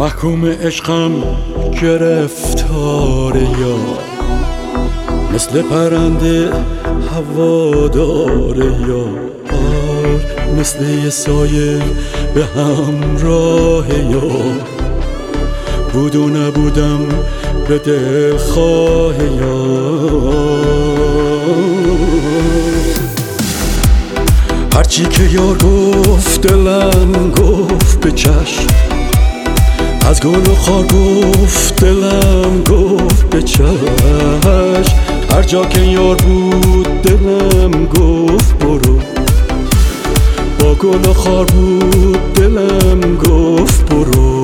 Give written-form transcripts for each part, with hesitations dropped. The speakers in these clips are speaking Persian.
محکوم عشقم گرفتار یار، مثل پرنده هوادار یار، مثل یه سایه به همراه یار، بود و نبودم به دلخواه یار. هرچی که یار گفت دلم گفت به چشم، از گل و خار گفت دلم گفت به چشم، هر جا که یار بود دلم گفت برو، با گل و خار بود دلم گفت برو.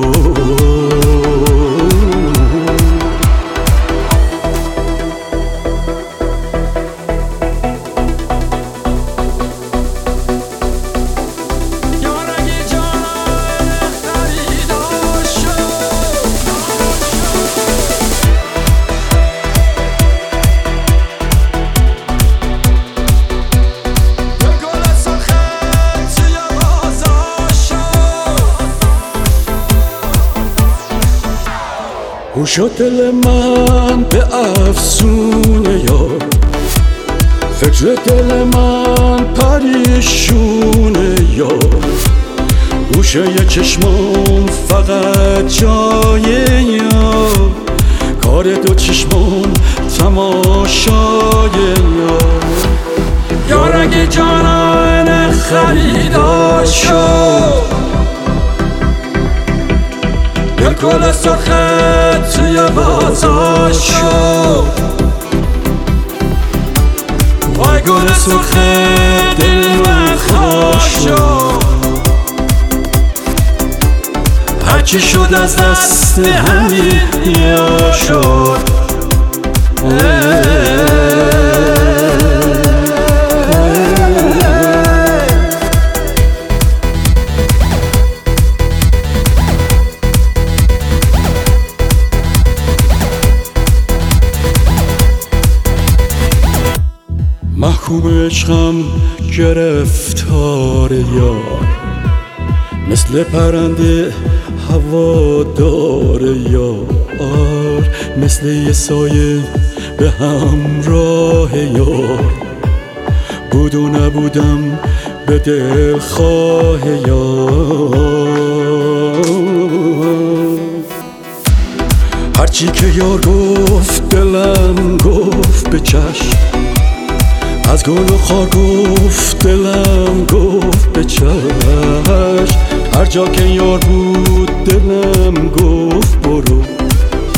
گوش دل من به افسونه یار، فکر دل من پریشونه یار، گوشه ی چشمام فقط جای یار، کار دو چشمام تماشای یار. یار اگه جانان خریدار شد، گل سرخت توی بازار شد، وای گل سرخت دل من خواهد شد، هرچی شد از دست همین یا شد. محکوم عشقم گرفتار یار، مثل پرنده هوادار یار، مثل یه سایه به همراه یار، بود و نبودم به دلخواه یار. هرچی که یار گفت دلم گفت به چشم، از گل و خار گفت دلم گفت به چشم، هر جا که یار بود دلم گفت برو،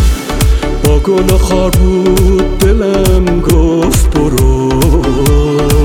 با گل و خار بود دلم گفت برو.